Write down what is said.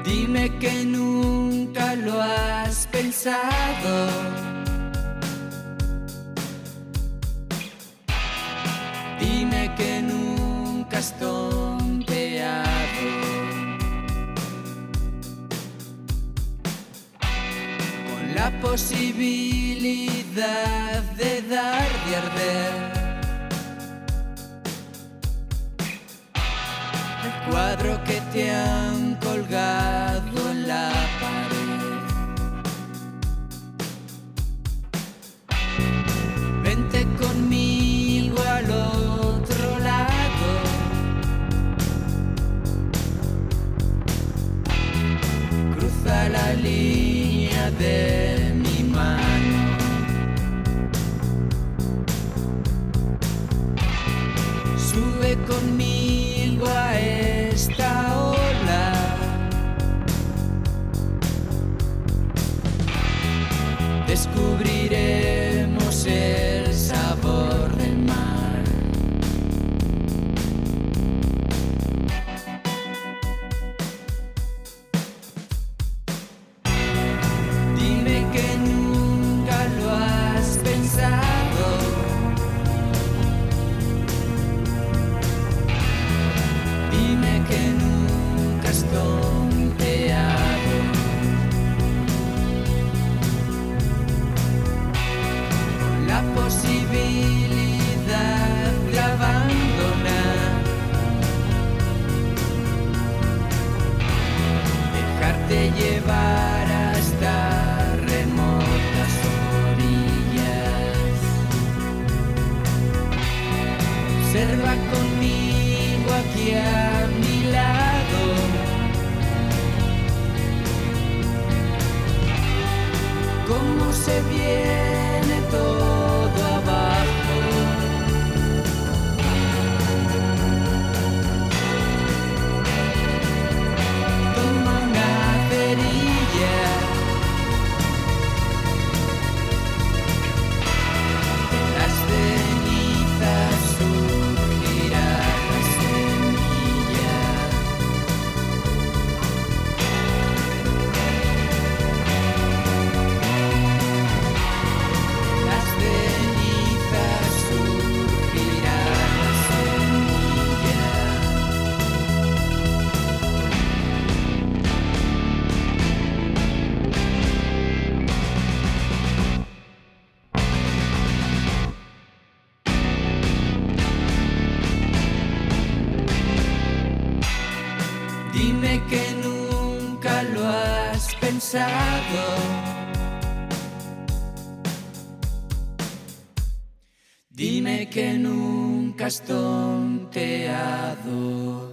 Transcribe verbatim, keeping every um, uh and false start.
Dime que nunca lo has pensado. Dime que nunca has tonteado con la posibilidad de dar y arder. El cuadro que te han colgado en la pared. Vente conmigo al otro lado. Cruza la línea de mi mano. Sube conmigo a esta ola. Descubriremos el sabor del mar. Dime que nunca lo has pensado. Dime que nunca has tonteado con la posibilidad de abandonar, dejarte llevar hasta remotas orillas. Observa conmigo aquí a mi lado. Cómo se viene todo abajo. Toma una cerilla. De las cenizas surgirá la semilla. Las cenizas surgirá la semilla. Dime que nunca lo has pensado. Dime que nunca has tonteado.